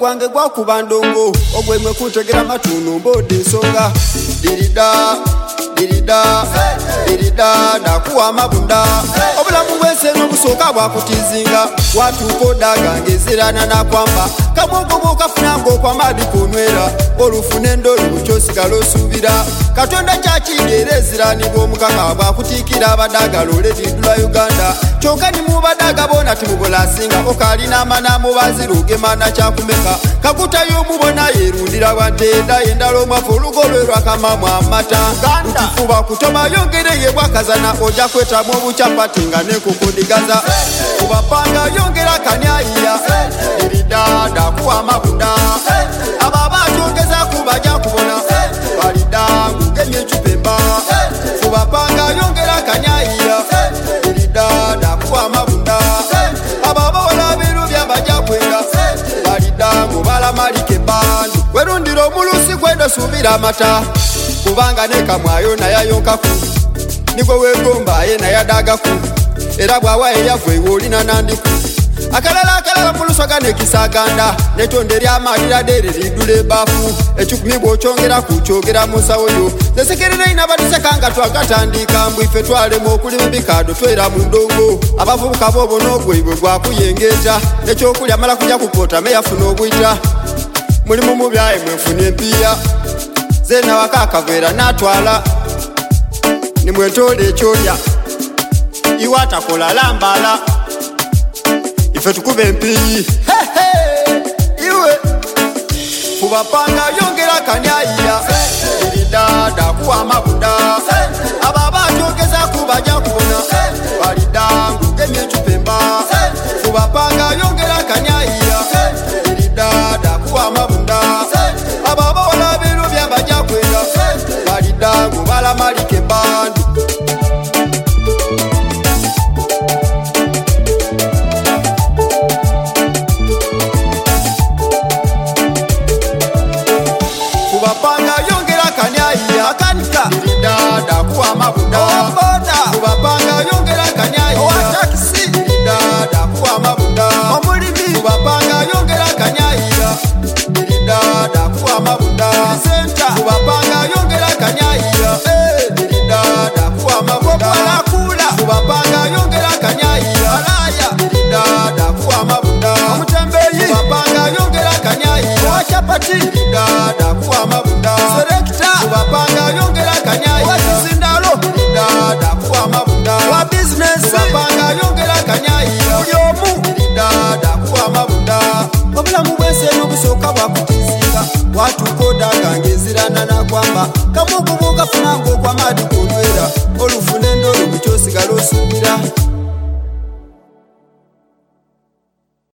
gwange gwakuba ndongo ogwemwe kutegera matunu mbode nsonga dirida nakuwa amabunda obulamu bw'ensi n'obusooka bwakutizinga watuuka odagangezerana nakwamba kamwogo kafunanga okwamadi kunwera olufuna endoli bukyosigala osuubira katonda kyakigeera eziranibwa omukaka bwakutiikira abadagala oletidula Uganda kyokka ni mubadaga bona timubolasinga okalina amanamu bazirugema kyakumeka kakuta y'omubona yerundira bwantenda endala omwafu olugo lwe lwakamamu amata ntifuba kutoma yongere yebwakazana ojja kwetamu obucapati nga nekukodigaza kubapanga yongera kanyayiya eridada kuwa amabunda ababa atyongeza kubajja kubona balidangu genye ecupemba kubapanga yongera kanyayiya eridada kuwa amabunda ababa walabiru byabajja kwenda balidangu balamalike bandu werundira omulusi gwenda subira amata kubanga nekamwayo nayayonkaku nigwe wegomba ye nayadagaku era bwawa eyavu ewe olina nandiku akalala mulusoga nekisaganda netonde lyamalira dere lidula ebafu ekikumi bw'okyongera kukyogera musawo yo nesekerera inabatiseka twagatandika mbu ife twalema okulima ebikado twera mu ndongo abavubuka boobo n'ogweibwe gwakuyengeeta nekyokulya mala kujja kukota meyafuna obwita mulimu mu byaye mwenfuna empiya zena wakakavera natwala nimwetola ekyolya iwatakola lambala ife tukuba empiyi iwe kubapanga yongera kanyayiya eridada kuwa amabunda ababa atyongeza kubajja kubona balidangu gemye ecupemba kubapanga yongera kanyayiya eridada kuwa amabunda ababa walabiru byabajja kwenda balidangu balamalike bandu kubapanga yongera kanyayiya akanika eridada kuwa amabunda kubapanga yongera kanyayiya eridada kuwa amabunda kubapanga yongera kanyayiya eridada kuwa amabunda kubapanga yongera kanyayiya eridada kuwa amabunda kubapanga yongera kanyayiya eridada kuwa amabunda kubapanga yongera kanyayiya eridada kuwa amabunda kubapanga yongera kanyayiya eridada kuwa amabunda kubapanga yongera kanyayiya eridada kuwa amabunda obulamu bw'ensi n'obusooka bwakutizinga watuuka odagangezerana nakwamba kamwogo bw'ogafunanga okwamadi kunwera olufuna endolo bukyosigala osuubira